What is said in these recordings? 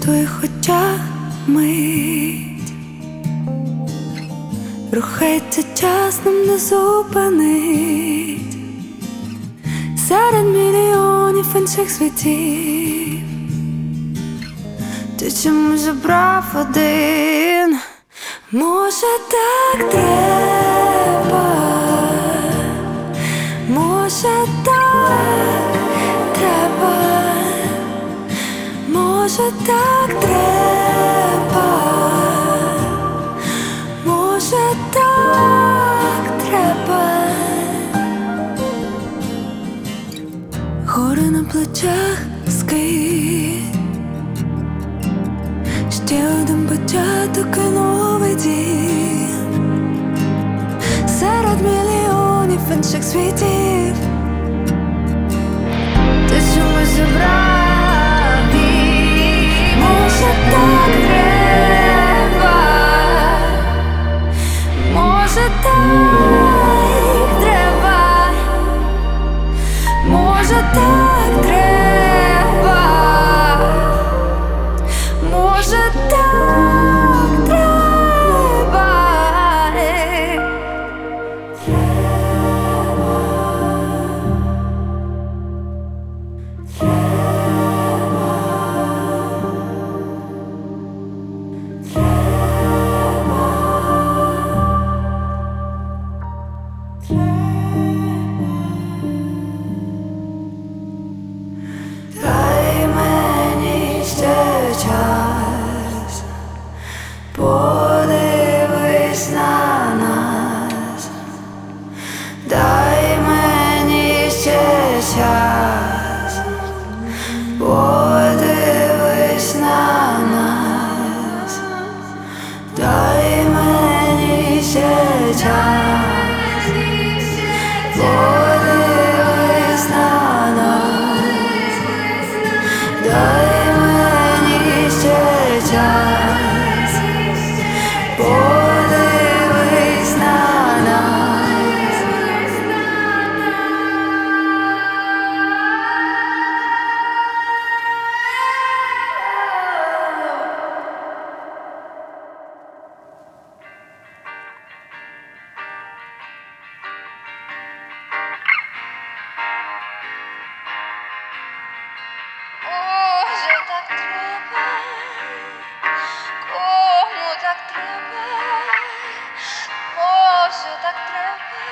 твоїх очах мить, рухається час, нам не зупинить. Серед мільйонів інших світів ти чомусь забрав один. Може, так треба, може, так треба, може, так треба, може, так треба. Гори на плечах, скид, ще один початок і новий дім. Серед мільйонів інших світів ти чомусь забрав їх. Може, так треба, може, так треба, може, так треба, може, так треба. Дай мені ще час, подивись на нас. Дай мені ще час, подивись на нас. Дай мені ще час, подивись на нас. Дай мені ще час, подивись на нас. Може, так треба, кому так треба, може, так треба,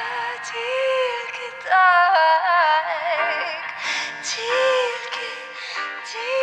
тільки так, тільки